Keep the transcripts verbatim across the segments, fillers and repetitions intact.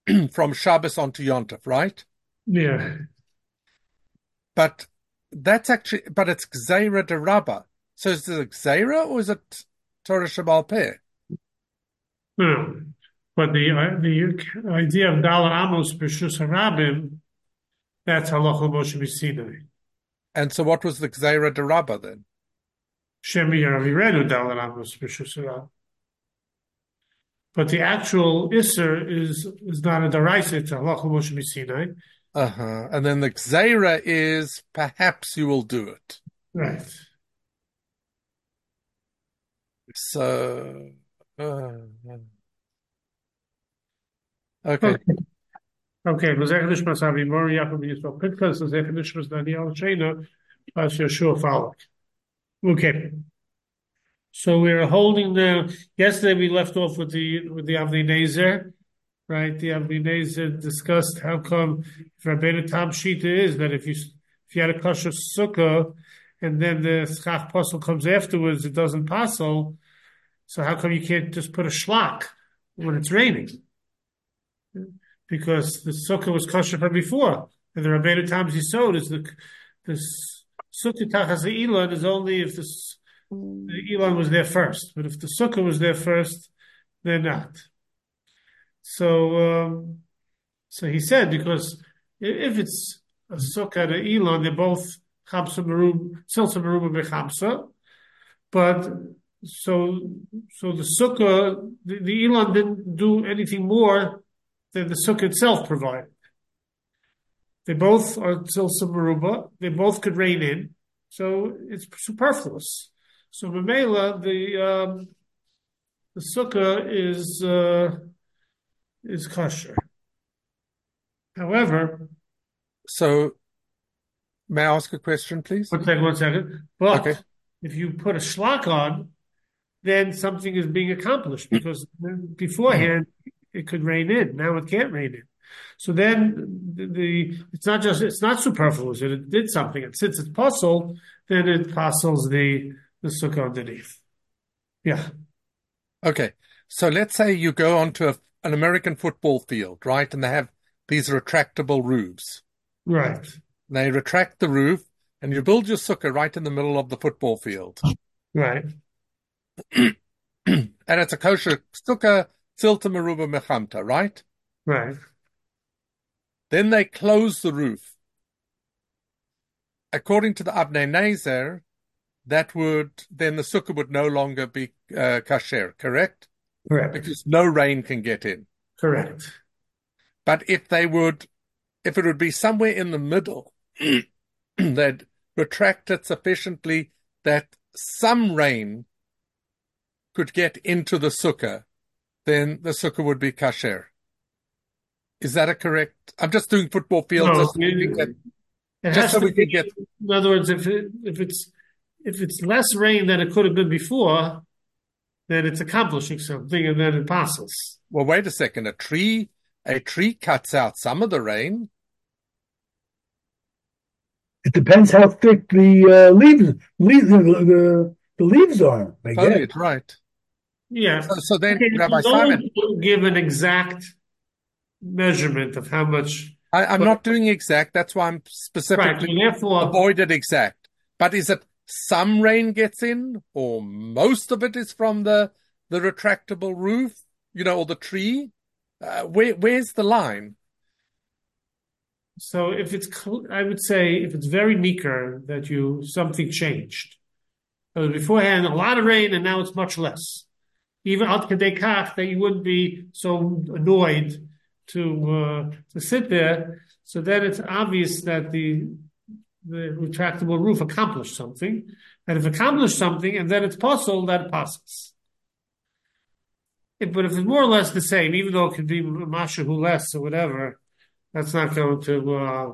from Shabbos onto Yom Tov, right? Yeah. But that's actually, but it's Gzeira de Rabbah. So is it Gzeira or is it Torah Shebaal Peh? No. But the uh, the idea of Dala Amos B'Shus Harabim, that's Halacha Moshe B'Sinai. And so what was the Gzeira de Rabbah then? Shemi Yaravirenu Dala Amos B'Shus Harabim. But the actual Isser is is not a Daraisa, it's a Halacha Moshe B'Sinai. Uh-huh. And then the Gzeira is perhaps you will do it. Right. So, uh, okay. Okay. Okay. L'zech nishmas Avi Mor Yaakov Yisrael Pinchas, l'zech nishmas Daniel Shena, Pas Yeshua Falak. Okay. So we're holding the. Yesterday we left off with the with the Avnei Nezer, right? The Avnei Nezer discussed how come if Rabbeinu Tam Shita is that if you if you had a kosher sukkah and then the schach posel comes afterwards, it doesn't posel. So how come you can't just put a shlach when it's raining? Because the sukkah was kosher from before, and the Rabbeinu Tam Yisod is the the sukkah tachas ilan is only if the the Elon was there first, but if the sukkah was there first, they're not. So, um, so he said because if it's a sukkah and an Elon, they're both chamsa merum, silsa merum bechamsa, but so so the sukkah, the, the Elon didn't do anything more than the sukkah itself provided. They both are silsa meruba. They both could rain in, so it's superfluous. So Mamela, the um, the sukkah is uh, is kosher. However, so may I ask a question, please? One second, one second. But okay. If you put a shlach on, then something is being accomplished because beforehand it could rain in. Now it can't rain in. So then the, the it's not just it's not superfluous. It did something, and since it's possible, then it postles the. the sukkah underneath. Yeah. Okay. So let's say you go onto a, an American football field, right? And they have these retractable roofs. Right. They retract the roof and you build your sukkah right in the middle of the football field. Right. And it's a kosher sukkah, silta meruba mechamta, right? Right. Then they close the roof. According to the Avnei Nezer, that would, then the sukkah would no longer be uh, kasher, correct? Correct. Because no rain can get in. Correct. But if they would, if it would be somewhere in the middle, they'd retract it sufficiently that some rain could get into the sukkah, then the sukkah would be kasher. Is that a correct? I'm just doing football fields. No, just, it, get, it just so we be, can get. In other words, if it, if it's if it's less rain than it could have been before, then it's accomplishing something, and then it passes. Well, wait a second. A tree, a tree cuts out some of the rain. It depends how thick the uh, leaves, leaves the, the, the leaves are. I Foliage, guess. right? Yeah. So, so then, okay, Rabbi Simon, Simon, give an exact measurement of how much. I, I'm but, not doing exact. That's why I'm specifically right, therefore, avoided exact. But is it some rain gets in, or most of it is from the the retractable roof, you know, or the tree? Uh, where where's the line? So if it's, I would say, if it's very meeker that you something changed. So beforehand, a lot of rain, and now it's much less. Even ad kedei kach that you wouldn't be so annoyed to uh, to sit there. So then it's obvious that the the retractable roof accomplished something, and if it accomplished something, and then it's possible that it passes. If, but if it's more or less the same, even though it could be mashahu less or whatever, that's not going to uh,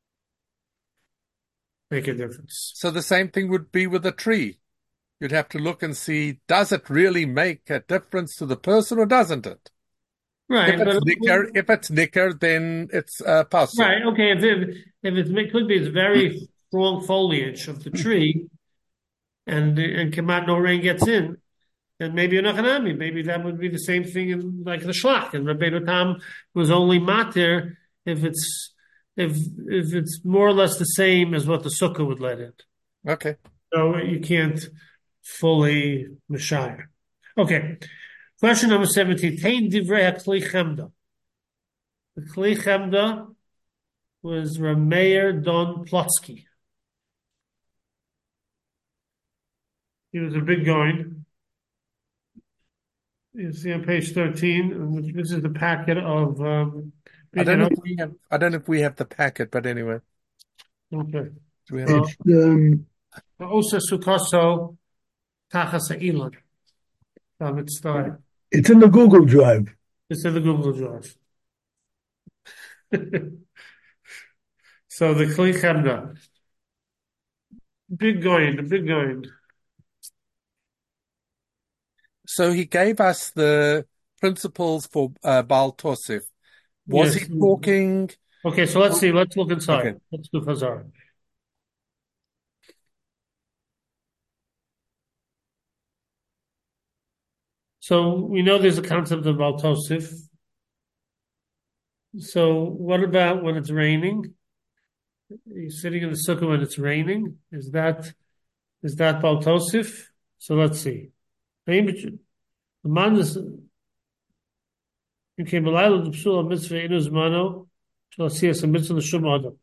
make a difference. So the same thing would be with a tree. You'd have to look and see, does it really make a difference to the person or doesn't it? Right. If it's, but, nicker, if it's nicker, then it's uh, possible. Right. Okay. If it, if it, it could be it's very strong foliage of the tree, and and come out, no rain gets in, and maybe you're not Hanami. Maybe that would be the same thing in like the Shlach. And Rabbeinu Tam was only matir if it's if if it's more or less the same as what the Sukkah would let in. Okay. So you can't fully Mishayr. Okay. Question number seventeen. Tein divrei ha-Kli Chemda. The Kli Chemda was Rameir Don Plotsky. He was a big going. You see on page thirteen, this is the packet of. Um, I don't know if we have. I don't know if we have the packet, but anyway. Okay. Do we have It's um, Osa Sukoso Tachas Ha'ilon. From its start. it's in the Google Drive. It's in the Google Drive. So the Kli Chemda. Big going, the big going. So he gave us the principles for uh, Baal Tosef. Was Yes. he talking? Okay, so let's see. Let's look inside. Okay. Let's do Chazar. So we know there's a concept of Baal Tosef. So what about when it's raining? You're sitting in the sukkah when it's raining. Is that is that Baal Tosef? So let's see. The man is okay. B'layla the psula mitzvah inu zmano shall see us a mitzvah l'shum adam.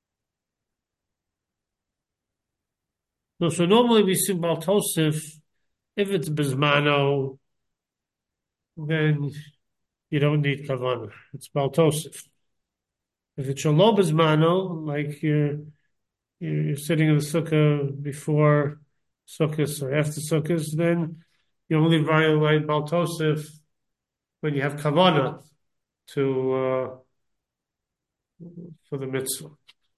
No, so normally we see Baal Tosef. If it's bizmano, then you don't need kavanah. It's Baal Tosef. If it's shalom bizmano, like you're you're sitting in the sukkah before sukkahs or after sukkahs, then you only violate Baal Tosef when you have kavanah to uh, for the mitzvah.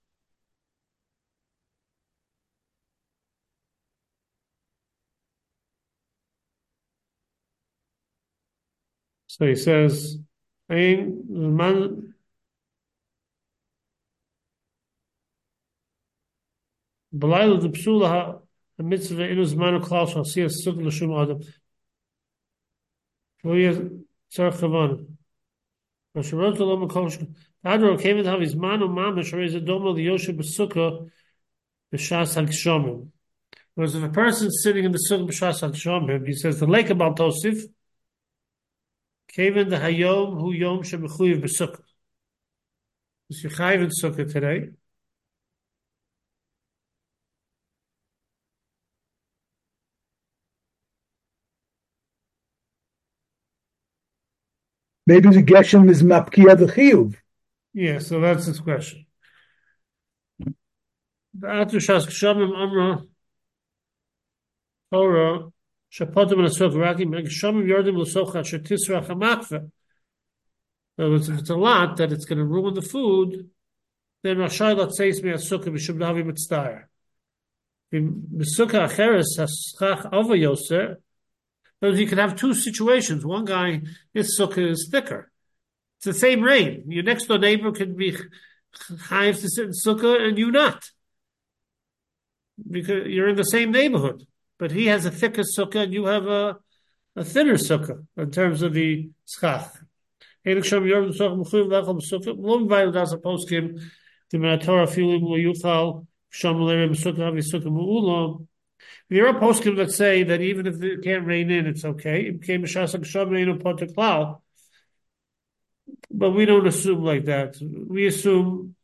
So he says, "Ein man b'layla the psula a mitzvah inu zmanu klal shal see a sukkah l'shum adam." Adro came and have his man or mamish or is a domo the yoshe b'sukkah b'shas hagshomim. Whereas if a person is sitting in the sukkah b'shas hagshomim, he says the lake about Tosif, Kevin the hayom hu yom shebechuyev b'sukkah. Is Yechayev in sukkah today? Maybe the Geshem is Mapkia the Chiyuv. Yeah, so that's his question. The Atushas Kshamim Amra Torah Shapotim and Asok Raki Kshamim Yordim L'Socha Shetisra Chamakfa. In other words, if it's a lot that it's going to ruin the food, then Rashai Lot says me Asukah B'Shub Davi Mitzdayer. B'Sukkah Acheres Haschach Ova Yoser. But you could have two situations. One guy, his sukkah is thicker. It's the same rain. Your next door neighbor could be chayiv to sit in sukkah and you not. Because you're in the same neighborhood. But he has a thicker sukkah and you have a, a thinner sukkah in terms of the schach. There are poskim that say that even if it can't rain in, it's okay. It became a shasak shabreinu poteklal. But we don't assume like that. We assume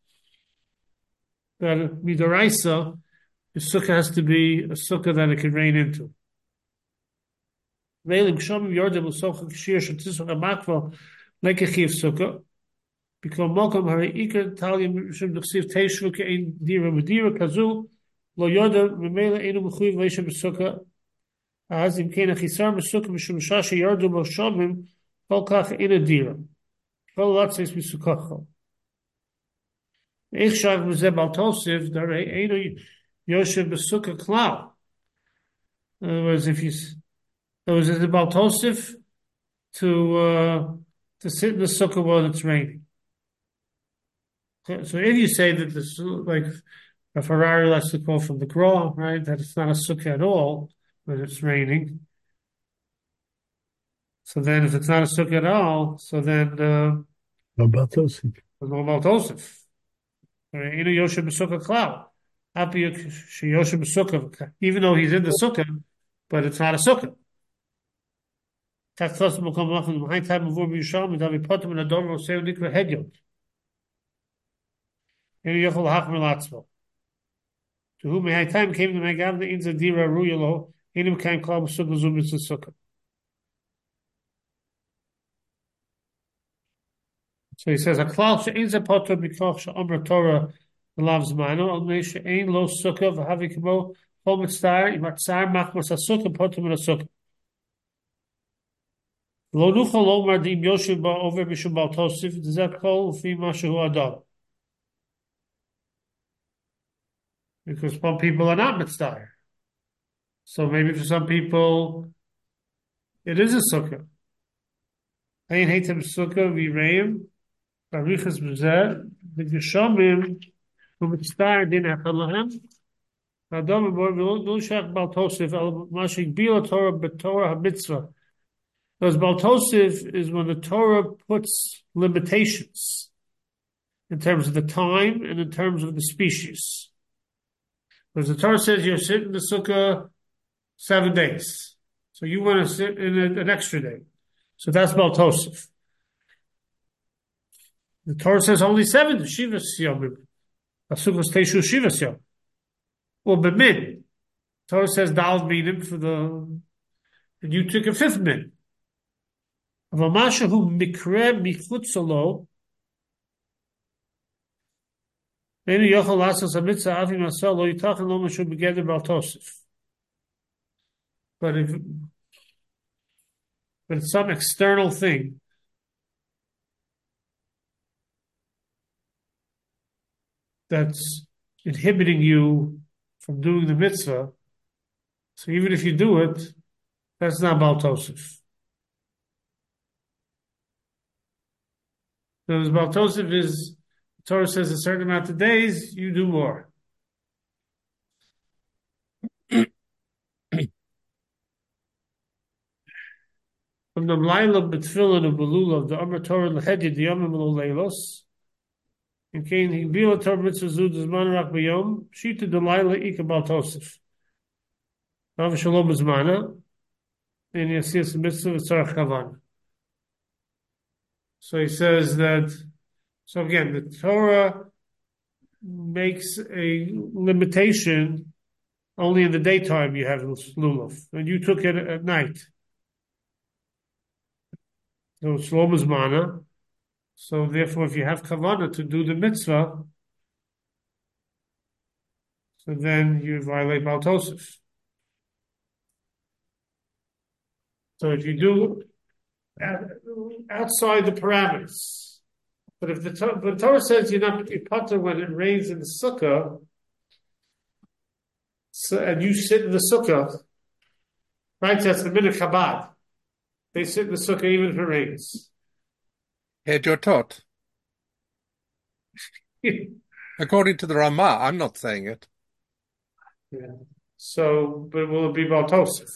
that midaraisa, the sukkah has to be a sukkah that it can rain into. Veilim shamim yordem l'socha k'shir shetisach amakva like a chiv sukkah. Because malkam hari ikar talim shem d'chsiv teishvu ke'in dira medira kazu. Lo yoda memela enu mechuyev leisha b'sukkah as im kein achisar b'sukkah mishum shasha yardu bo shamim kol kach ina dira kol latzes b'sukkacho eich shav b'zeh Baal Tosef darei enu yoshev b'sukkah klal. In other words, if you, there was a Baal Tosef to uh, to sit in the sukkah while it's raining. So if you say that this like a Ferrari lets to quote from the Gra, right? That it's not a sukkah at all when it's raining. So then, if it's not a sukkah at all, so then uh, No Baltosif. there's no Baltosif. Inu Yoshe B'Sukkah Klal. Happy Yoshe B'Sukkah, even though he's in the sukkah, but it's not a sukkah. Tak Chosam B'Kom Lachem B'Hain Time B'Vur B'Yishalmi Davi Potem and Ador Roseu Nikra Hedyot. Inu Yochel Hachmer Latzvo. To whom B'Hain Time came to Megav the Inza Dira Ruyalo Inu Kain Klal B'Sukkah Zubitz Sukkah. So he says, a klal she'ein ze poter b'koch she'omer Torah v'lav zmano, al mei she'ein lo sukkah v'havi k'mo chol mitzar, im atzar machmas ha-sukkah poter min ha-sukkah. Lo nuchol omar dim yoshev ba'over b'shum bal tosif, d'zeh kol u'fi ma shehu adam. Because some people are not mitzar. So maybe for some people, it is a sukkah. Ein heitem sukkah v'reim, Arichas b'zeh, the Geshamim, who mitzvah din echalahem, Adam b'or v'lo shach Bal Tosif, al mashik bila Torah b'Torah ha-mitzvah. Because Bal Tosif is when the Torah puts limitations in terms of the time and in terms of the species. Because the Torah says you're sitting in the sukkah seven days. So you want to sit in a, an extra day. So that's Bal Tosif. The Torah says only seven shivas yomim. Asukos teishu shivas yom. Or b'min. Torah says dal minim for the, and you took a fifth min. Avamashahu mikre michutzalo. Maybe yochel lasas hamitzah avim asel lo yitachin lo mashu begeder bal tosif. But if, but it's some external thing, that's inhibiting you from doing the mitzvah. So even if you do it, that's not Bal Tosif. Because Bal Tosif is, the Torah says a certain amount of days, you do more. From the Mlaila B'Tfilin of Belula, the Amr Torah L'Chedid, the Yomim L'Leilos, in Kain Higbila Torah Mitzvah Zud Zman Rak B'Yom, Shita Delilah Ika Bal Tosif. Rav Shalom Zmana, and Yasiyas Mitzvah Tzarech Kavan. So he says that, so again, the Torah makes a limitation only in the daytime you have lulav, and you took it at night. So it's Shalom Zmana. So therefore, if you have kavanah to do the mitzvah, so then you violate Bal Tosif. So if you do outside the parameters, but if the, but the Torah says you're not you potter when it rains in the sukkah, so, and you sit in the sukkah, right? That's the minute Chabad. They sit in the sukkah even if it rains. Head your tot. According to the Ramah, I'm not saying it. Yeah. So, but will it be Bal Tosif?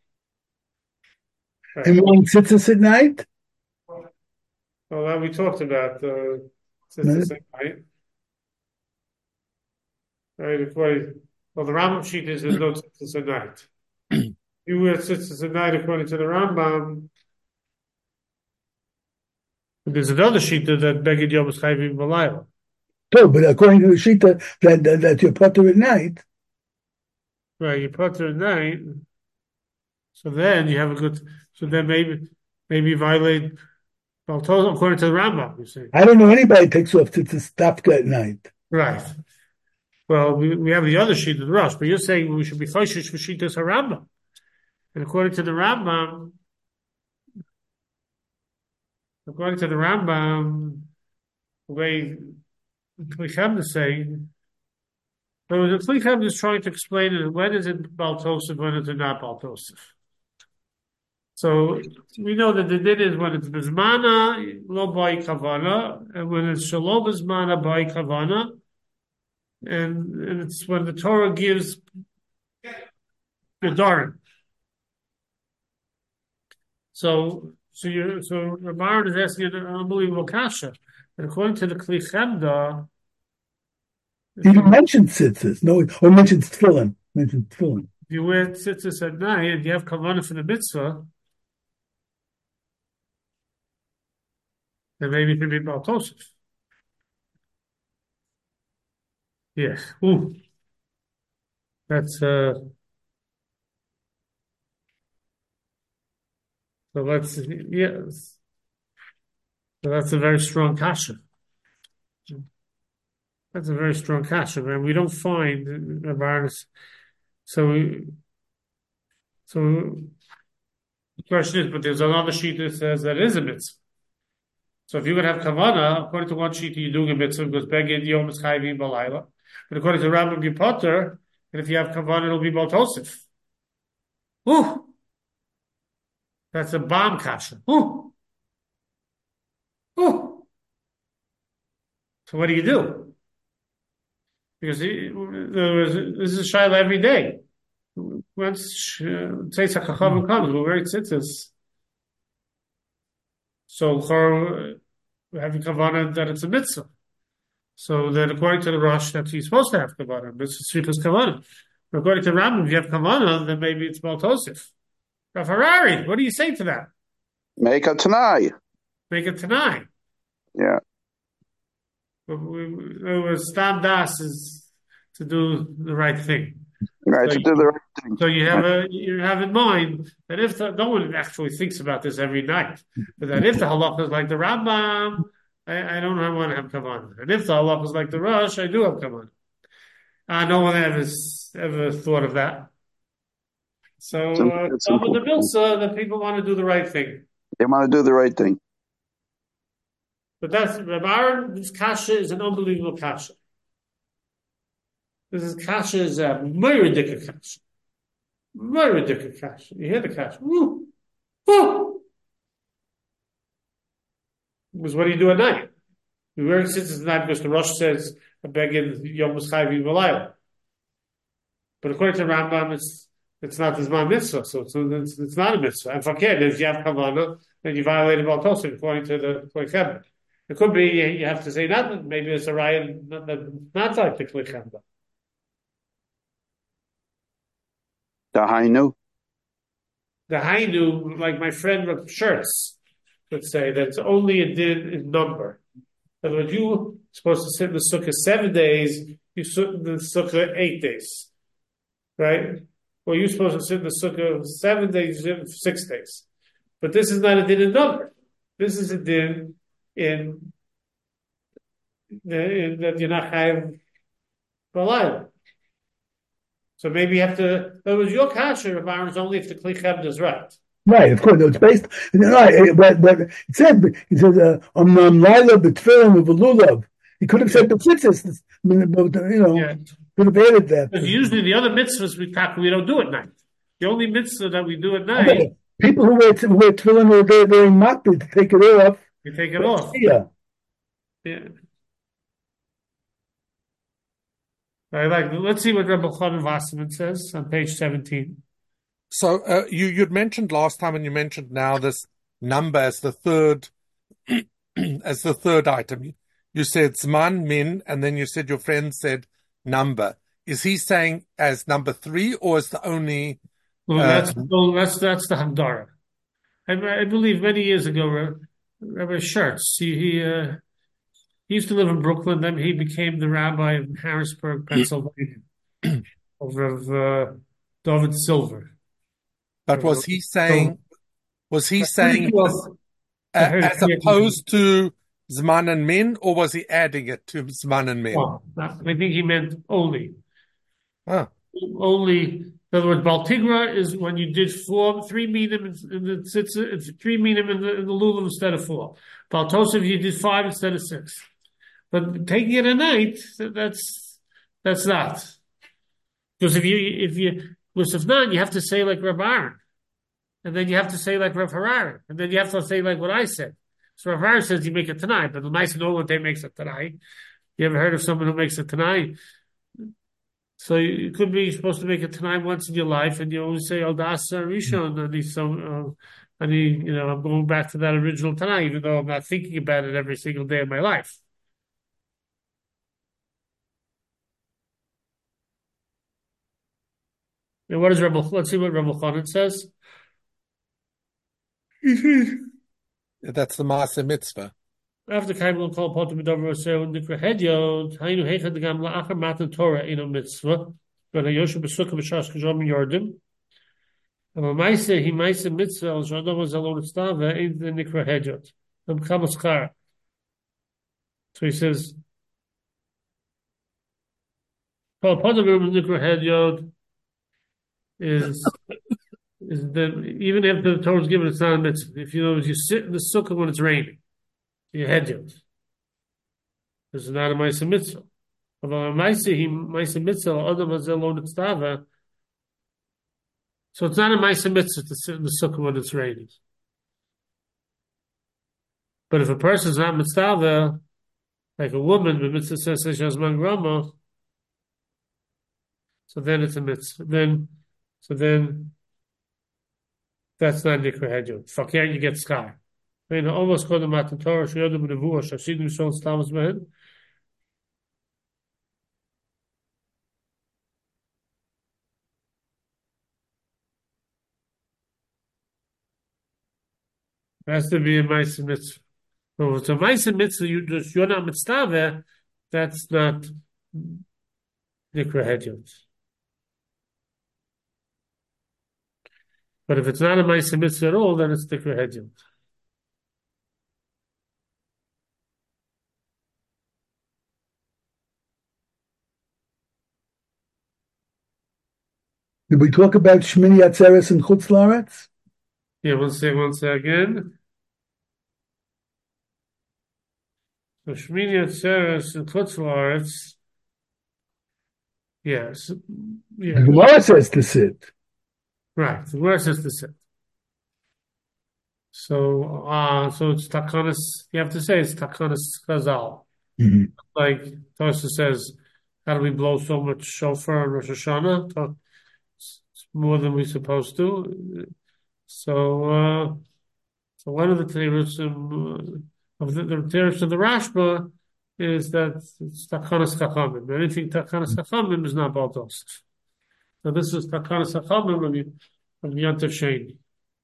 Right. And one sits at night? Well, that we talked about uh, tzitzis at night. Right, according, well, the Rambam sheet is there's no tzitzis at night. You wear tzitzis at night according to the Rambam. There's another sheet that Beged Yom is chayvim b'layla. No, but according to the sheet that, that, that, that you potter at night. Right, you potter at night. So then you have a good, so then maybe, maybe you violate Bal Tosif according to the Rambam, you see. I don't know anybody takes off tzitzis dafka at night. Right. Well, we, we have the other sheet of the Rosh, but you're saying we should be choishish for Shitas HaRambam. And according to the Rambam, according to the Rambam, the way Klichem is saying, so the Klichem is trying to explain it, when is it Bal Tosif, when is it not Bal Tosif? So we know that the din is when it's Bizmana, lo bai kavana, and when it's Shalom Bizmana, bai kavana, and, and it's when the Torah gives Gedarim. So So you so Rabbi is asking an unbelievable kasha. And according to the Kli Chemda, He even mentioned tzitzis. No, or mentions tefillin. Mentioned tefillin. if you wear tzitzis at night and you have kavanah for the mitzvah, then maybe it could be Baal Tosef. Yeah. Ooh. That's uh so let's yes. So that's a very strong kasha. That's a very strong kasha, man. We don't find awareness. So we, so the question is, but there's another sheet that says that is a mitzvah. So if you would have kavanah, according to one sheet, you're doing a mitzvah because begin yom is chayvim balayla. But according to Rambam Yipotter, and if you have kavanah, it'll be Baal Tosef. Ooh, that's a bomb kasha. Ooh, ooh. So what do you do? Because he, there was, this is a shayla every day. Once Tzeitzah uh, Chachamim comes, we're very tzitzis. So we're having kavanah that it's a mitzvah. So then, according to the Rosh, that he's supposed to have kavanah. Mitzvah tzrichas kavanah. But according to Rambam, if you have kavanah, then maybe it's Baal Tosef. Rav Harari, what do you say to that? Make a Tanai. Make it tonight. Yeah. But we, it was Stam Das is to do the right thing. Right, so to you, do the right thing. So you have a you have in mind that if the, no one actually thinks about this every night, but that if the halacha is like the Rambam, I, I don't want to have kavanah, and if the halacha is like the Rosh, I do have kavanah. Uh, no one ever ever thought of that. So uh, some of the milsa that people want to do the right thing. They want to do the right thing. But that's Reb Aaron. This kasha is an unbelievable kasha. This is kasha is a meridika kasha. Meridika kasha. You hear the kasha? Woo, woo. Because what do you do at night? You wear tzitzis at night because the Rosh says a begin yom chayvim v'layla. But according to Rambam, it's it's not this man mitzvah, so it's, it's, it's not a mitzvah. And fakir, if you have kavanah, then you violated Baal Tosef according to the Kli Chemda. It could be you have to say nothing. Maybe it's a raya not, not like the Kli Chemda. The Hainu. The Hainu, like my friend with shirts, would say that it's only a din in number. In other words, you're supposed to sit in the sukkah seven days, you sit in the sukkah eight days. Right? Well, you're supposed to sit in the sukkah seven days, you sit in six days. But this is not a din in number. This is a din in, in that you're not chayav b'layla. So maybe you have to. In other words, your kasha of Aaron is only if the Kli Chemda is right. Right, of course. It's based. Right, but, but it said it said um um Laila b'tefillin of lulav. He could have said the tzitzis. You know, Yeah. could have added that. Because usually the other mitzvahs we talk, we don't do at night. The only mitzvah that we do at night, Okay. People who wear, who wear tefillin or they're they're makbid to take it off. we take it off. Yeah. Yeah. I like. Let's see what Rebbe Chanan Wasserman says on page seventeen. So uh, you you'd mentioned last time, and you mentioned now this number as the third as the third item. You, you said zman min, and then you said your friend said number. Is he saying as number three, or is the only? Well, uh, that's well, that's that's the Hamdara. I, I believe many years ago, Rabbi Schertz, he he, uh, he used to live in Brooklyn. Then he became the rabbi in Harrisburg, Pennsylvania, of uh, David Silver. But was he saying? Was he I saying think he was- uh, I heard as it. opposed to zman and min, or was he adding it to zman and min? Well, I think he meant only. Ah. Only, in other words, Baltigra is when you did four, three minim in the tzitz, three minim in the, in the lulav instead of four. Baltosif, you did five instead of six. But taking it at night, that's that's not. Because if you if you with if not, you have to say like Rav Aaron, and then you have to say like Rav Harari, and then you have to say like what I said. So Rav Harari says you make it tonight, but the nice know what they makes it tonight. You ever heard of someone who makes it tonight? So you could be supposed to make it tonight once in your life, and you always say Al Dasa Rishon, and he's some uh, I mean, you know, I'm going back to that original Tanakh, even though I'm not thinking about it every single day of my life. And what is Rebbe? Let's see what Rebbe Chanan says. That's the Maaseh Mitzvah. After Kaimel Kol Potem Dover Oseo Nikra Hedyot, Hainu Heichad Gam La'achar Matan Torah Eno Mitzvah, but Hayosha Besukkah B'Shas Kajom Yordim. And Maise He Maise Mitzvah Al Shodom Zalon Stava Ein the Nikra Hedyot. Am Kamaskar. So he says, Kol Potem Nikra Hedyot is is that even after the Torah is given, it's not a mitzvah. If you know, you sit in the sukkah when it's raining, your hedyot. This is not a ma'aseh mitzvah. Although a ma'aseh he ma'aseh mitzvah adam hazel lo nitztava. So it's not a ma'aseh mitzvah to sit in the sukkah when it's raining. But if a person is not mitzvah, like a woman, the mitzvah says shazman grama, so then it's a mitzvah. Then, so then. That's not Nikra Hedyot. Fakir, you get sky. I mean, almost called the Matan Torah, Shoyodom Nevuah, Shasidim Shon Stamas Mehen. It has to be a Ma'aseh Mitzvah. So if it's a Ma'aseh Mitzvah, you just, you're not Mitzvah, that's not Nikra Hedyot. But if it's not a Ma'aseh Mitzvah at all, then it's Nikra Hedyot. Did we talk about Shmini Atzeres and Chutz La'aretz? Yeah, one second, one second. So Shmini Atzeres and Chutz La'aretz. Yes. Yeah. The Gemara says to sit. Right. The Gemara says to sit. So, uh, so it's Takanas. You have to say it's Takanas Chazal. Mm-hmm. Like Tosa says, how do we blow so much shofar in Rosh Hashanah? It's more than we're supposed to. So, uh, so one of the terutzim uh, of the, the terutzim of the Rashba is that it's Takanas Chachamim. Anything Takanas Chachamim is not Baldos. So this is Takanas Chachamim of, of Yontav Sheni.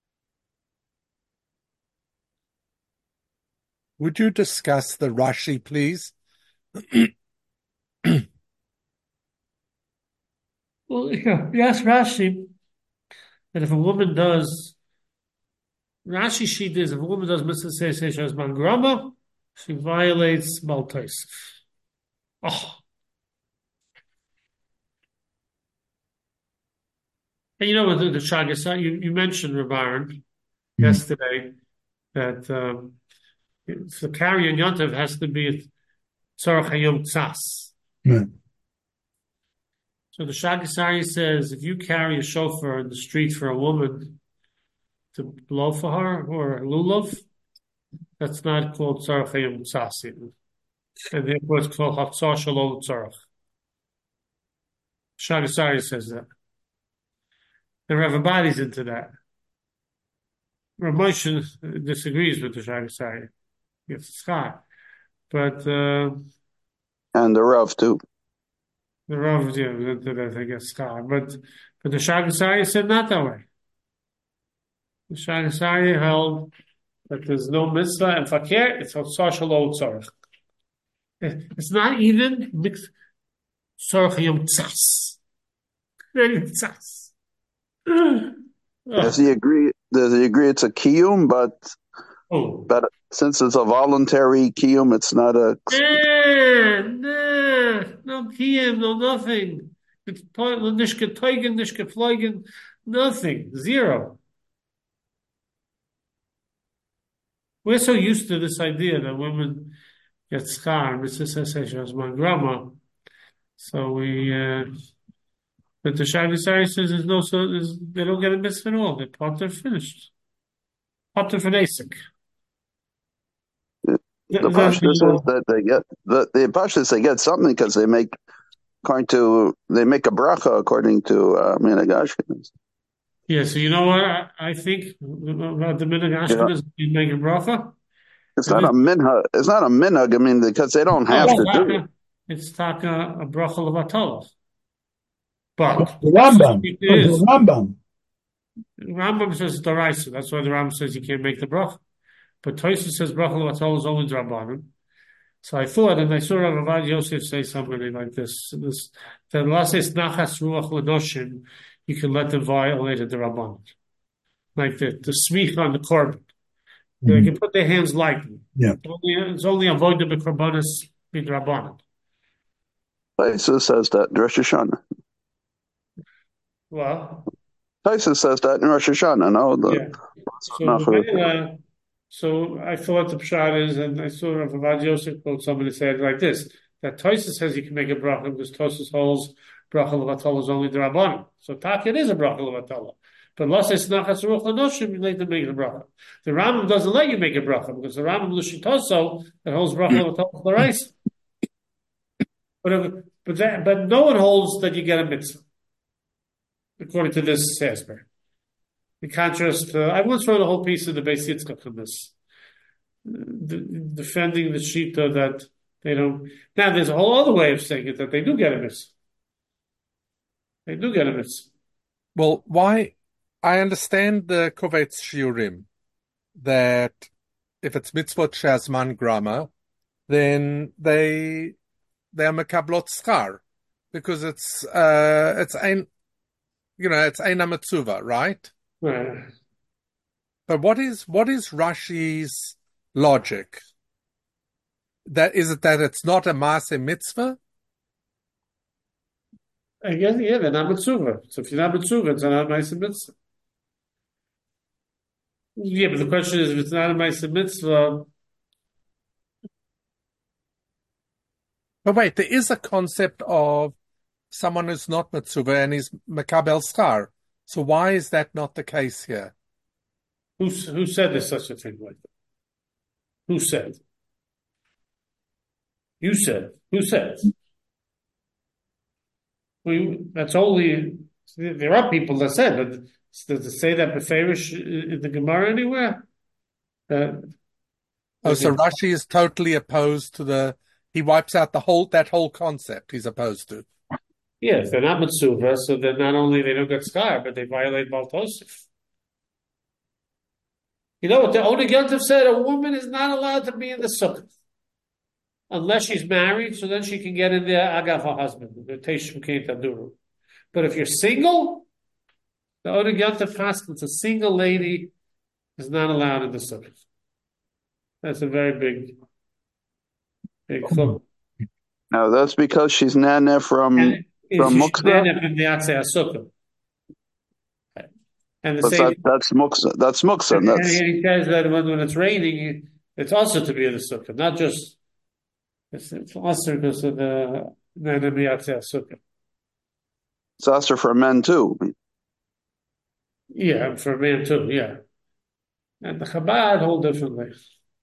Would you discuss the Rashi, please? Well, yeah, yes, Rashi, that if a woman does, Rashi sheet is, if a woman does Mitzvah Seis Shas Mangrama, she violates Baltais. Oh. And you know what the, the Shagas, you, you mentioned, Rabaran, mm-hmm. yesterday, that um, the carrier Yontav has to be Tzorach Hayom Tzas. Right. So the Shagasari says, if you carry a shofar in the street for a woman to blow for her, or a lulav, that's not called Tzorach Hayom Tzas. And therefore it's called Hatzah Shalom Tzorach. Shagasari says that. And Rav Abadi's into that. Rav Moshe disagrees with the Shagasari. It's Scott. But, uh, and the Rav too. The Rav, yeah, into that, I guess, Scott. But, but the Shagasari said not that way. The Shagasari held that there's no mitzvah and fakir, it's Hatzah Shalom Tzorach. It's not even mixed Tzorach Yom Tzas. Tzas. Does he agree? Does he agree it's a kiyum? But oh. but since it's a voluntary kiyum, it's not a. Nah, nah, no kiyum, no nothing. It's nishke teugen, nishke fliegen, nothing, zero. We're so used to this idea that women get schar, mitzvah as my grandma. So we. Uh, But the Shagasari says there's no, so there's, they don't get a mitzvah at all. They're part of finished. Part of an asik. The, the Pashtus says that they get, the, the Pashtus, they get something because they make, according to, they make a bracha according to uh, Minhag Ashkenaz. Yeah, so you know what I, I think about the minhag Yeah. Ashkenaz, you make a bracha. It's not a minhag. It's not a minhag. I mean, because they don't have Oh, to do it. it's taka a bracha levatala. But The Rambam. it Oh, is the Rambam. Rambam says daraisa. That's why the Rambam says you can't make the bracha. But Tosfos says bracha levatala is only drabanan. So I thought, and I saw Rav Avad Yosef say something like this: this that lases nachas ruach ledoshim, you can let them violate the rabbanon, like the the smich on the korban. They Mhm. can put their hands lightly. Yeah. It's only, it's only avoided the korbanos midrabanan. Taisa says that in Rosh Hashanah. Well, Taisa says that in Rosh Hashanah. No, the, yeah. So, not for, uh, so I thought the pshat is, and I saw Rav Avad Yosef quote somebody said like this: that Tosfos says you can make a bracha because Tosfos holds bracha levatala is only the rabbanon. So tak it is a bracha levatala. But lases nachas ruach lanoshim, you let them make the bracha. The Rambam doesn't let you make a bracha because the Rambam l'shitoso that holds bracha levatala l'raisa. But if, but that, but no one holds that you get a mitzvah according to this Sasber. In contrast, uh, I once wrote a whole piece of the Beis Yitzchak on this, the, defending the shita that they don't. Now, there's a whole other way of saying it that they do get a mitzvah. They do get a mitzvah. Well, why? I understand the Kovetz Shiurim that if it's mitzvot shazman grama, then they they are mekablot schar because it's uh it's ein you know it's ein mitzvah, right? Right. But what is what is Rashi's logic? That is it that it's not a maaseh mitzvah? I guess, yeah, they're not mitzvah. So if you're not mitzvah, it's not a ma'aseh mitzvah. Yeah, but the question is, if it's not a ma'aseh mitzvah, But wait, there is a concept of someone who's not mitzvah and is mekabel schar. So why is that not the case here? who who said there's such a thing like that? Who said? You said. Who said? We, that's only, there are people that said, but does it say that Beferish in the Gemara anywhere? Uh, Oh, so Rashi is totally opposed to the, he wipes out the whole, that whole concept he's opposed to. Yes, they're not Mitzvah, so then not only they don't get scar, but they violate Baal Tosef. You know what the Oneg Yontif said? A woman is not allowed to be in the sukkah unless she's married, so then she can get in there agav her husband, the Teshuvah Kein Taduru. But if you're single, the Oneg Yontif Paskins, a single lady is not allowed in the sukkah. That's a very big, big chum. now that's because she's nana from And from she's Muksa. nana from the Yatzei HaSukkah. And the But same, that, that's Muksa. That's Muksa. and That's he says that when, when it's raining, it's also to be in the sukkah, not just it's, it's also because of the nana Yatzei HaSukkah. it's also for men too. Yeah, for a man too, yeah. And the Chabad hold differently.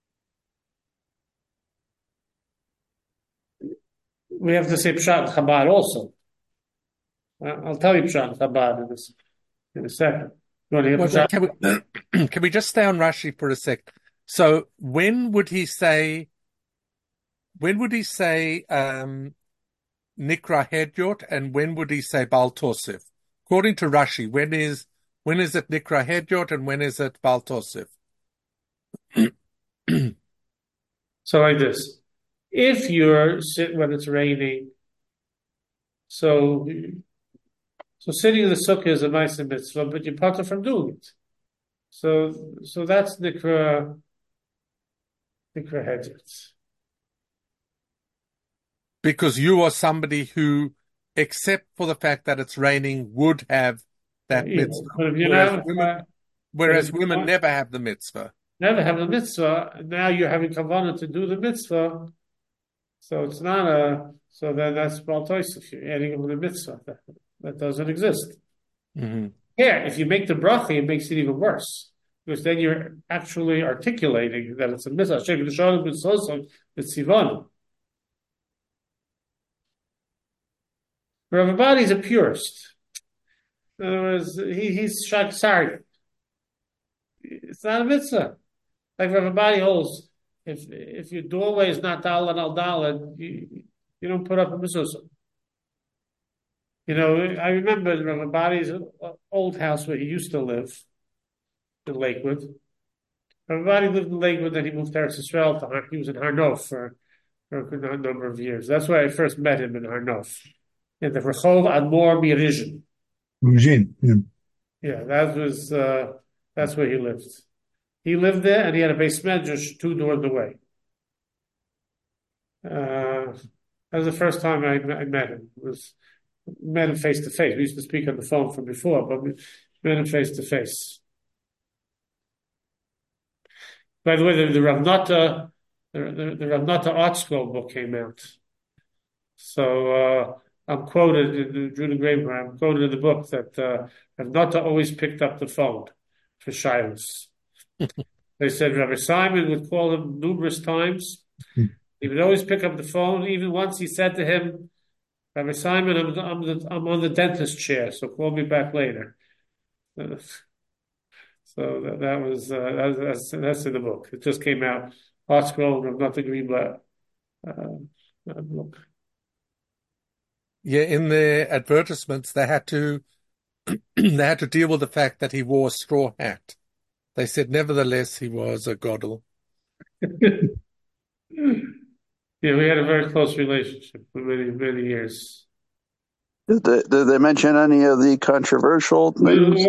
We have to say Pshat Chabad also. I'll tell you Pshat Chabad in, this, in a second. You want to hear Well, Pshat? can we, can we just stay on Rashi for a sec? So when would he say, when would he say um, Nikra Hedyot and when would he say Baal Tosef? According to Rashi, when is when is it Nikra Hedyot and when is it Baal Tosef? So like this. If you're sitting when it's raining, so so sitting in the sukkah is a nice mitzvah, but you're part from doing it. So so that's Nikra Nikra Hedyot. Because you are somebody who, except for the fact that it's raining, would have that Yeah, mitzvah. but if you're Whereas not, women, uh, whereas if you're women not- never have the mitzvah. never have the mitzvah, now you're having kavanah to do the mitzvah. So it's not a, so then that's Baal Tosef. You're adding him to the mitzvah. That, that doesn't exist. Mm-hmm. Here, if you make the bracha, it makes it even worse. Because then you're actually articulating that it's a mitzvah. Hashem Yisrael b'tzosam b'tzivanu. Rav Abadi is a purist. In other words, he, he's shak sorry. It's not a mitzvah. Like if everybody holds, if if your doorway is not daled al daled, you you don't put up a mezuzah. You know, I remember Rabbi Badi's old house where he used to live in Lakewood. Rabbi Badi lived in Lakewood, then he moved to Eretz Yisrael. To, he was in Har Nof for, for a good number of years. That's where I first met him in Har Nof, in the Rehov Admor Mirizhin. Regine, yeah. Yeah, that was uh, that's where he lived. He lived there, and he had a base medrash two doors away. Uh, that was the first time I, I met him. It was met him face to face. We used to speak on the phone from before, but we met him face to face. By the way, the, the Rav Nata, the, the, the Rav Nata Art Scroll book came out. So uh, I'm quoted in the Drew the Graver. I'm quoted in the book that uh, Rav Nata always picked up the phone for shilas. They said Rabbi Simon would call him numerous times. He would always pick up the phone. Even once he said to him, Rabbi Simon, I'm, I'm, the, I'm on the dentist chair, so call me back later. Uh, so that, that was, uh, that, that's, that's in the book. It just came out. Art Scroll of Not the Greenblatt uh, book. Yeah, in their advertisements, they had to they had to deal with the fact that he wore a straw hat. They said, nevertheless, he was a godel. Yeah, we had a very close relationship for many, many years. Did they, did they mention any of the controversial things?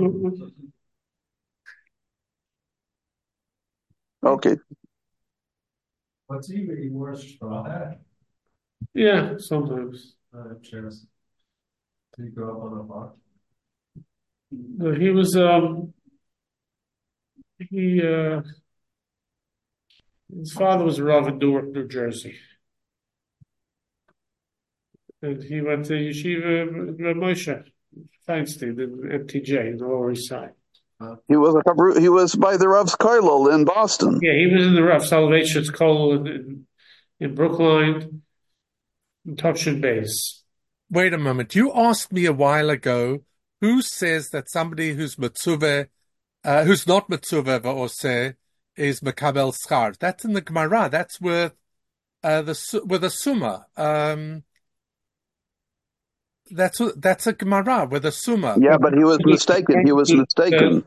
Okay. What's he? He wore a straw hat. Yeah, sometimes. Uh, cheers. Did he grow up on a farm? No, he was, um, he, uh, his father was a Rav in Newark, New Jersey. And he went to Yeshiva Moshe Feinstein in M T J in the Lower East Side. He was a, he was by the Rav's Kollel in Boston. Yeah, he was in the Rav Soloveitchik's Kollel in, in, in Brookline, in Tufshin Bays. Wait a moment. You asked me a while ago who says that somebody who's mitzuvah, uh, who's not mitzuvah v'oseh, is mekabel schar. That's in the Gemara. That's with uh, the with a summa. Um, that's that's a Gemara with a summa. Yeah, but he was mistaken. He was mistaken.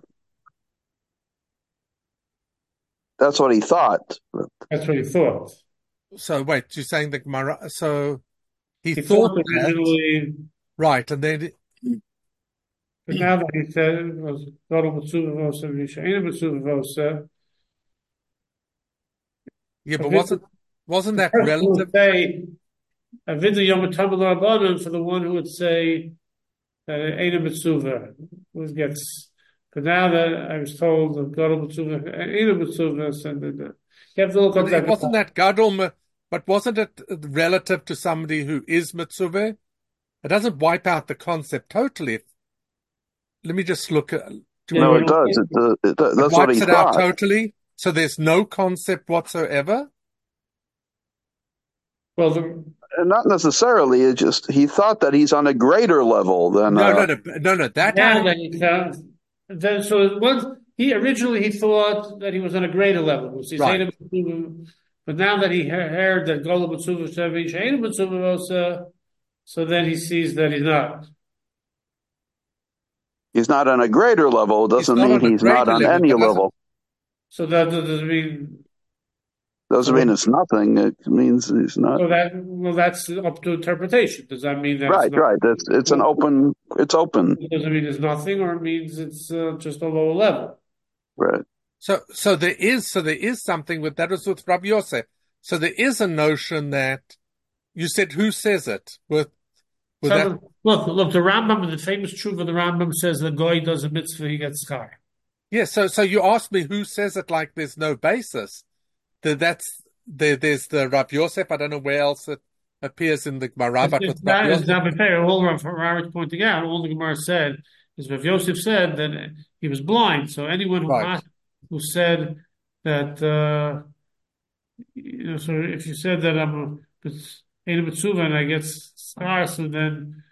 That's what he thought. That's what he thought. So wait, you're saying the Gemara? So he, He thought, thought that, originally, right, and then but now that he said it was Godel Mitzvah Vosa V'Yishaina Mitzvah Vosa. yeah, but wasn't wasn't that The person who relative? would say Avidu Yom Tamil Rabbanon for the one who would say that Eina Mitzvah who gets. But now that I was told that Godel Mitzvah Eina Mitzvah, so that you have to look up that. Wasn't that gadol? But wasn't it relative to somebody who is mitzuvah? It doesn't wipe out the concept totally. Let me just look at. Do No, we, it does. It, uh, it, that's it what wipes he it thought. out totally. So there's no concept whatsoever. Well, the, And not necessarily. It just he thought that he's on a greater level than. No, uh, no, no, no, no. That now I, that he found, then so once he originally he thought that he was on a greater level, which is Right. Eina Mitzvah, but now that he he- heard that Godel Mitzvah Shevi Sheina Mitzvah Vosa, so then he sees that he's not. he's not on a greater level. Doesn't not mean on a he's not greater on level, any but doesn't- level. So that doesn't mean Doesn't mean it's nothing. It means he's not. so that well that's up to interpretation. Does that mean that Right, it's not, right. It's it's an open. It's open. it doesn't mean it's nothing, or it means it's uh, just a lower level? Right. so so there is so there is something with that was with Rabbi Yosef. So there is a notion that you said who says it with with So, that. look, look, the Rambam, the famous truth of the Rambam says the goy does a mitzvah, he gets schar. Yeah, so so you asked me who says it like there's no basis. The, that's there. There's the Rav Yosef. I don't know where else it appears in the Gemara, but with Rav That is Yosef, not fair. All Rav Rav pointing out, all the Gemara said is Rav Yosef said that he was blind. So anyone who Right. asked, who said that, uh, you know, so if you said that I'm a Eina Mitzvah and I get schar, so then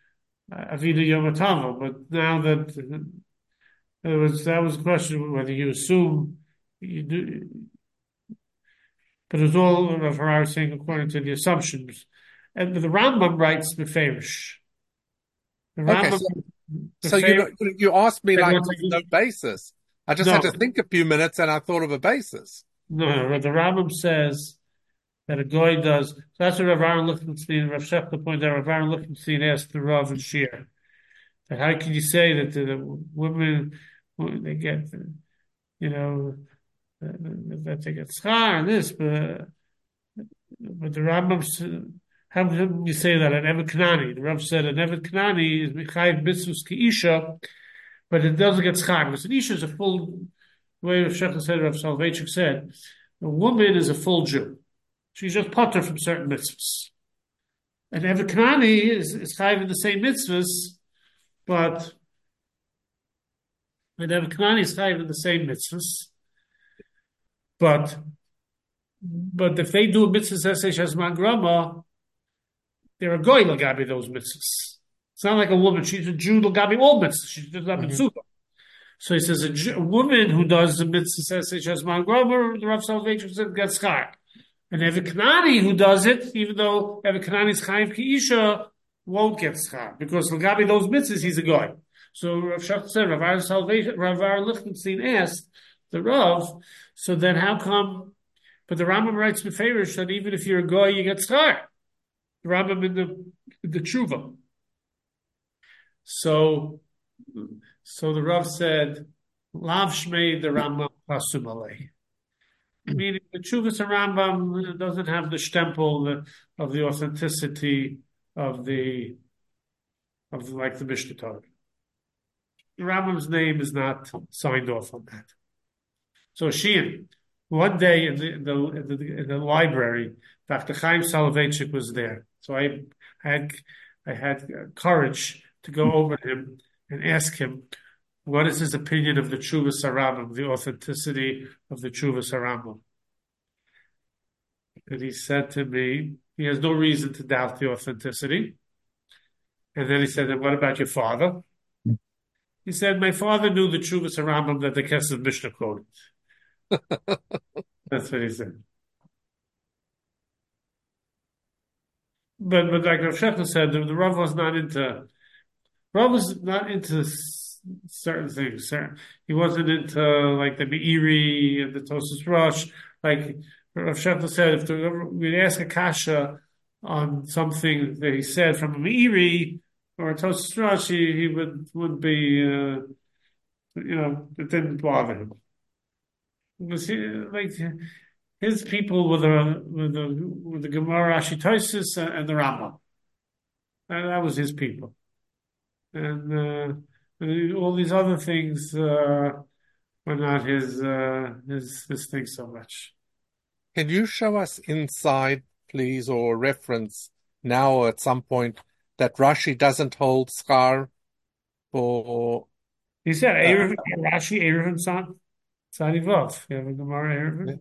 Avida Yom Tova. But now that it was that was a question whether you assume you do, but it was all Rav Harari saying according to the assumptions. And the Rambam writes Beferish. The Okay, Rambam, so, so you know, you asked me They like want to with no basis. I just No. had to think a few minutes, and I thought of a basis. No, no, the Rambam says that a guy does. So that's what Rav Aaron Lichtenstein, Rav Shechter pointed out. Rav Aaron Lichtenstein asked the Rav and Shir that how can you say that the, the women they get, you know, that they get schar and this, but but the Rambam, how can you say that an Evet Kanani? The Rav said an Evet Kanani is Michayiv Mitzvus Kiisha, but it doesn't get schar because an Isha is a full. The way Rav Shechter said, Rav Soloveitchik said, a woman is a full Jew. She's just potter from certain mitzvahs. And Evet Kanani is, is chayiv in the same mitzvahs, but and Evet Kanani is chayiv in the same mitzvahs, but but if they do a mitzvah esesh as mangrama, they're a goy l'gabi those mitzvahs. It's not like a woman; she's a Jew l'gabi all mitzvahs. She's just not mitzvah. Mm-hmm. So he says a, Jew, a woman who does the mitzvah esesh as mangrama, the Rav Soloveitchik said gets schar. And Evet Kanani who does it, even though Evet Kanani's chayiv ki'isha, won't get schar because l'gabi those mitzvahs he's a guy. So Rav Shach said, Rav Aaron Salvation, Rav Aaron Lichtenstein asked the Rav, so then how come? But the Rambam writes beferish that even if you're a guy, you get schar. The Rambam in the in the tshuva. So, so the Rav said, Lav Shmei the Rambam pasum alei. Meaning the Chuvas Rambam doesn't have the stempel of the authenticity of the of like the Mishnah Torah. The Rambam's name is not signed off on that. So Shein, one day in the in the, in the, in the library, Doctor Chaim Soloveitchik was there. So I, I had I had courage to go over to him and ask him, what is his opinion of the Chuvas Rambam, the authenticity of the Chuvas Rambam? And he said to me, he has no reason to doubt the authenticity. And then he said, and what about your father? He said, my father knew the Chuvas Rambam that the Kesef Mishnah quoted. That's what he said. But, but like Rav Shechter said, the, the Rav was not into, Rav was not into certain things. Certain, he wasn't into like the Meiri and the Tosas Rosh. Like Rav Shechter said, if the, we'd ask a kasha on something that he said from a Meiri or a Tosas Rosh, he, he would would be, uh, you know, it didn't bother him. Because he, like his people were the were the were the Gemara Rashi Tosas and the Rambam, and that was his people, and. Uh, And all these other things uh, were not his, uh, his his thing so much. Can you show us inside, please, or reference now or at some point that Rashi doesn't hold schar for? He said uh, Rashi Eruvin San Tzadivov. You have a Gemara Eruvin?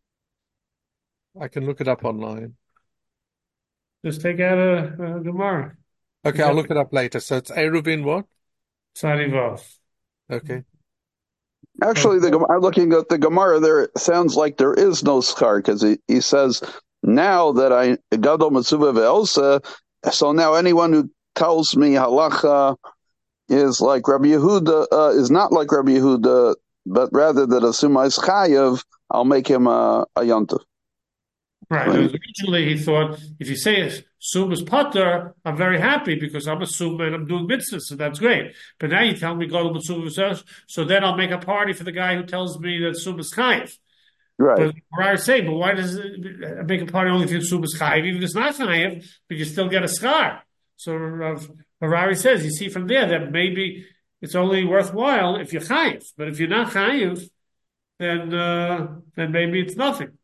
I can look it up online. Just take out a, a Gemara. Okay, I'll look it up later. So it's Eruvin what? Tzadivov. Okay. Actually, the I'm looking at the Gemara there. It sounds like there is no schar because he, he says now that I gadol mitzuva ve'elsa. So now anyone who tells me halacha is like Rabbi Yehuda uh, is not like Rabbi Yehuda, but rather that a suma is chayav, I'll make him a, a yontif. Right. Right. Originally, he thought if you say sum is potter, I'm very happy because I'm a sum and I'm doing mitzvahs, so that's great. But now you tell me go to sum, so then I'll make a party for the guy who tells me that sum is chayiv. Right. But I say, but why does it make a party only if your sum is chayiv? Even if it's not chayiv, but you still get a schar. So Rav Harari says, you see from there that maybe it's only worthwhile if you're chayiv, but if you're not chayiv, then uh, then maybe it's nothing.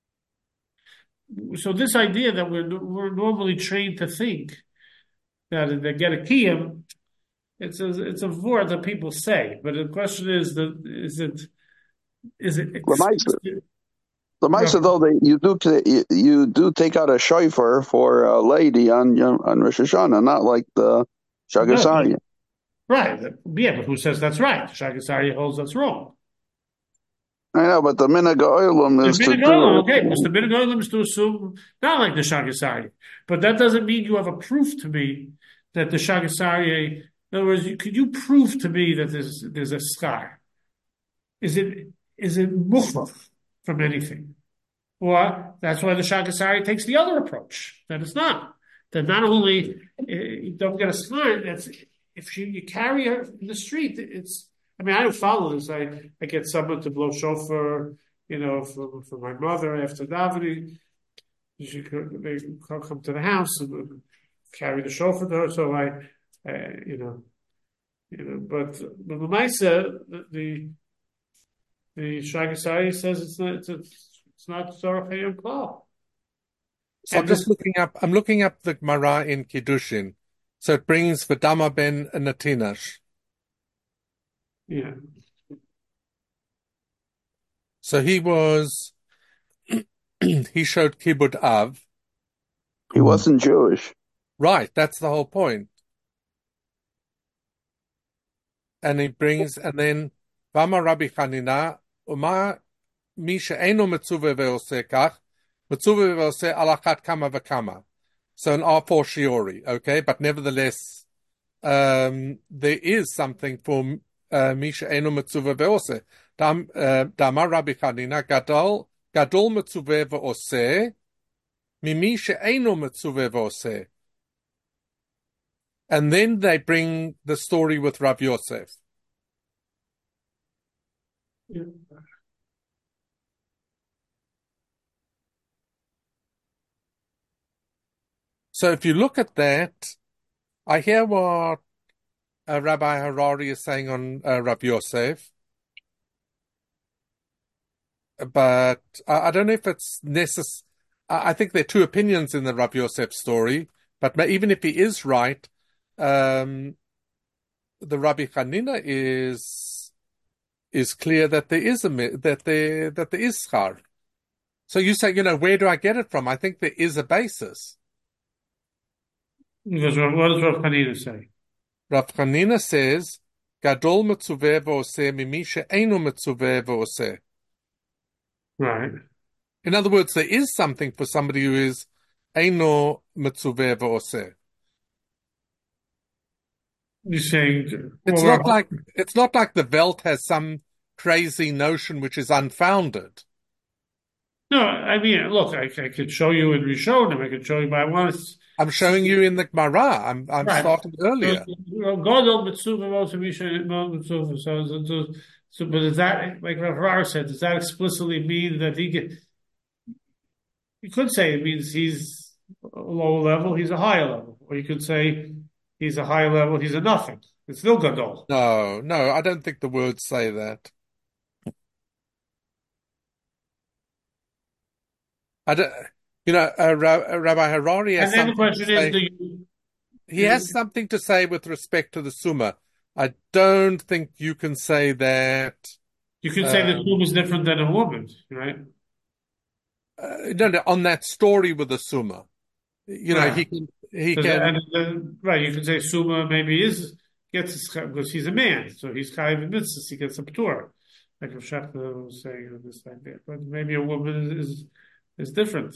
So this idea that we're we're normally trained to think that they get a kiyum, it's a it's a word that people say, but the question is that is it is it the Maisa though they you do you, you do take out a shofar for a lady on on Rosh Hashanah, not like the Shagas No, Aryeh. right. Yeah, but who says that's right? Shagas Aryeh holds that's wrong. I know, but the minhag oilam The is to minhag do olam, it. okay, because the minhag olam is to assume not like the Shagas Aryeh, but that doesn't mean you have a proof to me that the Shagas Aryeh. In other words, you, could you prove to me that there's there's a scar? Is it is it mukhlaf from anything? Or that's why the Shagas Aryeh takes the other approach that it's not. That not only uh, you don't get a scar, that's if you, you carry her in the street, it's. I mean, I don't follow this. I, I get someone to blow shofar, you know, for, for my mother after davening. She could, they come to the house and carry the shofar to her. So I, uh, you know, you know, but but the Maisa, the the, the Shagas Aryeh says it's not it's, it's not Tzorach Hayom Klal. So I'm just looking up. I'm looking up the Gemara in Kiddushin. So it brings V'dama ben Natinash. Yeah. So he was. He showed Kibud Av. He wasn't Jewish. Right, that's the whole point. And he brings, and then Vama Rabbi Chanina, Uma Misha Eno Metzuve Ve'ose Kach, Metzuve Ve'ose Alachat Kama V'Kama. So an a fortiori, okay, but nevertheless, um, there is something for uh, Misha Eno Metzuve Ve'ose. Dam uh, Dama Rabbi Chanina Gadol Gadol Metzuve Ve'ose Mimi She'eno Metzuve Ve'ose. And then they bring the story with Rav Yosef. Yeah. So if you look at that, I hear what uh, Rabbi Harari is saying on uh, Rav Yosef, but uh, I don't know if it's necessary. I think there are two opinions in the Rav Yosef story, but even if he is right, um, the Rabbi Chanina is is clear that there is a that there that there is schar. So you say, you know, where do I get it from? I think there is a basis. Because what does Rav Chanina say? Rav Chanina says, "Gadol metzuveh v'oseh mimi she'einu metzuveh v'oseh." Right. In other words, there is something for somebody who is eino metzuveh v'oseh. You're saying It's well, not like it's not like the Welt has some crazy notion which is unfounded. no. I mean, look, I, I could show you in Rishonim. I could show you by once. I'm showing you in the Gemara. I'm I'm Right. starting earlier. Gadol Mitzuva also Misha Mitzuva. So, so, so, so, but does that, like Rav Harari said, does that explicitly mean that he get? You could say it means he's a low level, he's a higher level, or you could say he's a high level, he's a nothing. It's still Gadol. No, no, I don't think the words say that. I don't, you know, uh, Ra- Rabbi Harari has And then the something question to is, say. do you, He has something to say with respect to the Summa. I don't think you can say that. you could say that Um, whom is different than a woman, right? uh, no, no, on that story with the Summa. You know, Right. he can, he Because- can, and then, right, you could say Suma maybe is gets his, because he's a man, so he's chayiv in mitzvahs, he gets a p'tur, like Rav Shachta was saying on this like that. But maybe a woman is, is is different.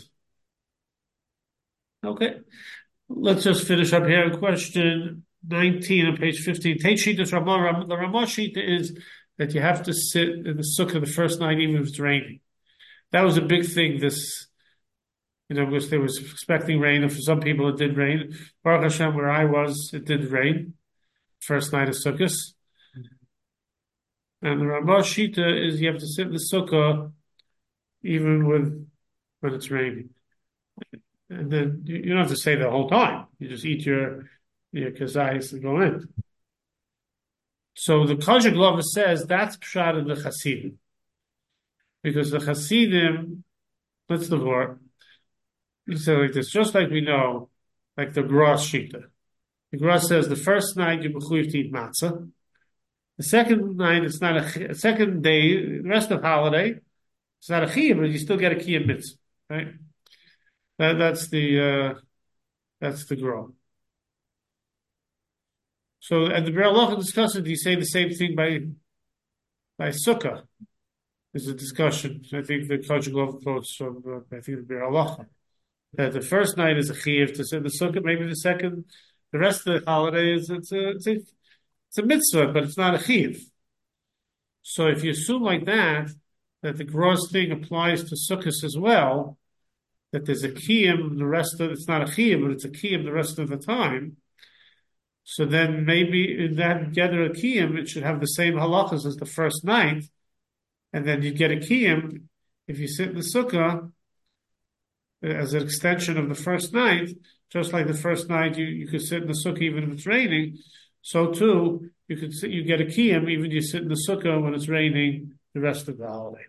Okay, let's just finish up here. Question nineteen on page fifteen. Tate Shita Ramah. The Ramah Shita is that you have to sit in the sukkah the first night even if it's raining. That was a big thing. This. You know, because they was expecting rain, and for some people it did rain. Baruch Hashem, where I was, it did rain. First night of Sukkot. And the Ramah Shita is you have to sit in the Sukkah even with when it's raining. And then you, you don't have to stay the whole time. You just eat your your kazais and go in. So the Kajak Lava says that's Pshat in the Hasidim. Because the Hasidim, let's the word. You say like this, just like we know, like the Gross Shita. The Gross says the first night you bechuyev to eat matzah. The second night it's not a second day, the rest of the holiday, it's not a chiyuv, but you still get a chiyuv mitzvah, right? That, that's the uh, that's the Gross. So, and the Biur Halacha discusses, do you say the same thing by by Sukkah? There's a discussion. I think the conjugal quotes from, uh, I think the Biur Halacha, that the first night is a chiyuv to say the Sukkah, maybe the second, the rest of the holiday is, it's a, it's a, it's a mitzvah, but it's not a chiyuv. So if you assume like that, that the gross thing applies to Sukkot as well, that there's a kiyum the rest of, it's not a kiyum, but it's a kiyum the rest of the time, so then maybe in that gather a kiyum, it should have the same halachas as the first night, and then you get a kiyum if you sit in the sukkah as an extension of the first night, just like the first night you, you could sit in the sukkah even if it's raining, so too you could sit, you get a kiyum even if you sit in the sukkah when it's raining the rest of the holiday.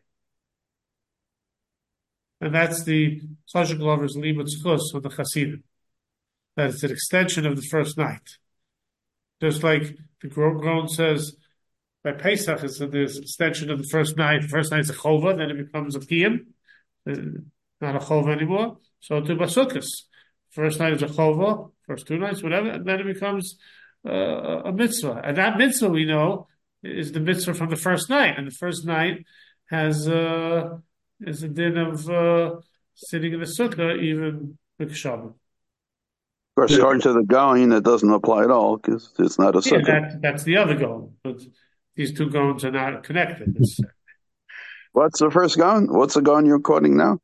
And that's the Chazal Glover's Limud Zchus of the Hasidim. That it's an extension of the first night. Just like the Gaon says, by Pesach, it's an extension of the first night. The first night is a chova, then it becomes a kiyum, not a chova anymore. So to Basukkas. First night is a chova, first two nights, whatever, and then it becomes uh, a mitzvah. And that mitzvah, we know, is the mitzvah from the first night. And the first night has uh, is a din of uh, sitting in the sukkah, even with Shabbat. Of course, according to the Gaon, it doesn't apply at all because it's not a Yeah, sukkah. that, that's the other Gaon. But these two Gaons are not connected. It's, What's the first Gaon? What's the Gaon you're quoting now?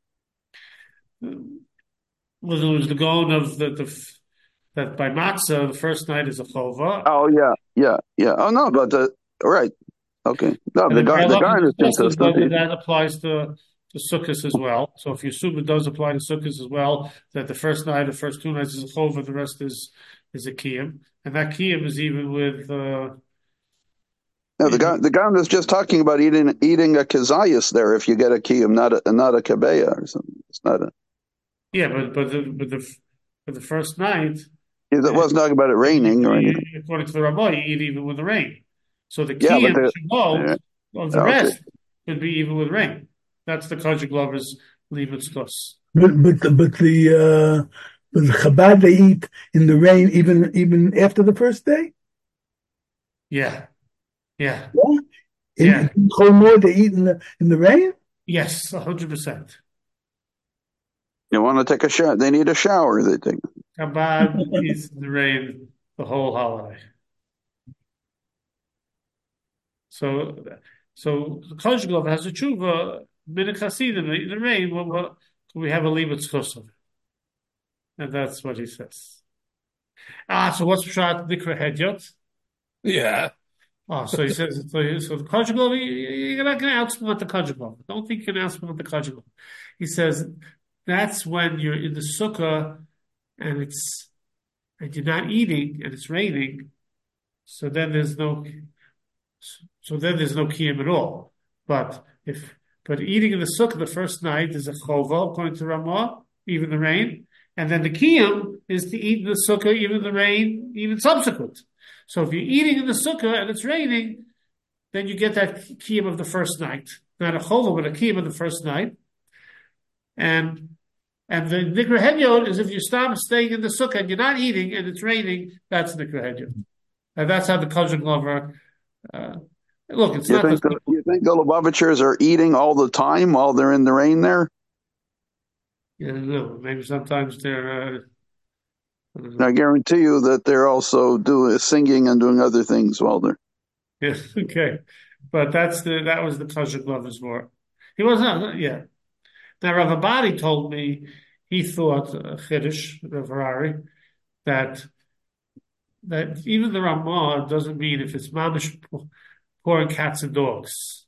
well, it was the Gaon of the, the that by Matzah, the first night is a chova. Oh, yeah, yeah, yeah. Oh, no, but the, right. Okay. No, the Gaon, the Gaon is consistent. Whether that applies to, to Sukkot as well. So if you assume it does apply to Sukkot as well, that the first night, the first two nights is a chova, the rest is is a kiyum. And that kiyum is even with... Uh, No, the Gaon, the Gaon is just talking about eating eating a kazayas there if you get a kiyum, not a not a kabeya or something. It's not a... Yeah, but but the but the but the first night It wasn't talking about it raining or anything. According to the Rabbah, you eat even with the rain. So the Yeah, kiyum but the- Shavuot of the Okay. rest could be even with rain. That's the Kojic Glover's Limud Zchus. But but the- but the uh, but the Chabad they eat in the rain even even after the first day. Yeah, yeah, Yeah. In, Yeah. in Chol they eat in the in the rain. yes, a hundred percent. You want to take a shower? They need a shower. They think. Chabad eats in the rain the whole holiday. So, so the Kojic Glover has a tshuva minute Hasidim in the rain. Well, well, we have a Limud Zchus of it, and that's what he says. Ah, so what's Pshat Dikra Hedyot? Yeah. Oh, so he says, so, he, so the Kojic Glover, you- you're not going to outsmart the Kojic Glover. Don't think you can outsmart the Kojic Glover. He says that's when you're in the sukkah and it's and you're not eating and it's raining, so then there's no so then there's no kiyum at all. But if but eating in the sukkah the first night is a chova according to Ramah, even the rain, and then the kiyum is to eat in the sukkah even the rain, even subsequent. So if you're eating in the sukkah and it's raining, then you get that kiyum of the first night, not a chova but a kiyum of the first night, and. And the Nikra Hedyot is if you stop staying in the sukkah and you're not eating and it's raining, that's Nikra Hedyot. And that's how the Kojic Glover, uh, look, it's You not think the, the, you think the Lubavitchers are eating all the time while they're in the rain there? I don't know, maybe sometimes they're, uh, I don't know. I guarantee you that they're also doing singing and doing other things while they're. Yeah, okay. But that's the, that was the Kojic Glover's more. He wasn't, yeah. Now, Rav Abadi told me he thought, uh, Chiddush, Rav Harari, that that even the Ramah doesn't mean if it's mamish pouring cats and dogs.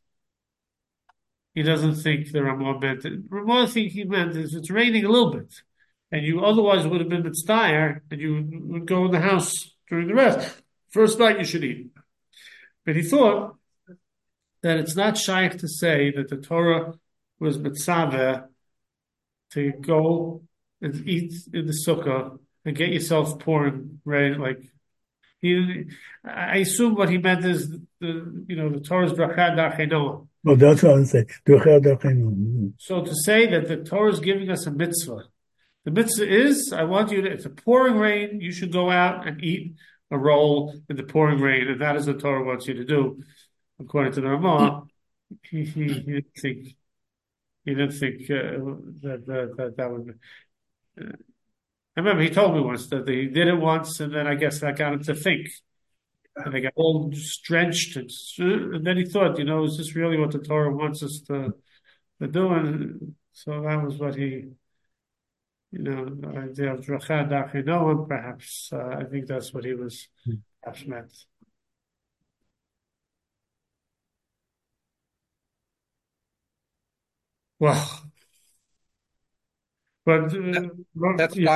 He doesn't think the Ramah meant it. Ramah think he meant if it's raining a little bit, and you otherwise would have been mitzvah, and you would go in the house during the rest. First night you should eat. But he thought that it's not shaykh to say that the Torah was mitzvah to go and eat in the sukkah and get yourself pouring rain. Like he, I assume what he meant is the you know the Torah's bracha darchei Noah. Oh, that's what I say. Mm. So to say that the Torah is giving us a mitzvah, the mitzvah is I want you to. It's a pouring rain. You should go out and eat a role in the pouring rain, and that is what the Torah wants you to do, according to the Ramah. He, he, he didn't think he didn't think uh, that, that that that would. Uh, I remember he told me once that he did it once, and then I guess that got him to think, and they got all drenched, and, and then he thought, you know, is this really what the Torah wants us to, to do? And so that was what he. You know, the idea of Drachad Achinoam, perhaps. Uh, I think that's what he was perhaps meant. Well, but uh, That's yeah.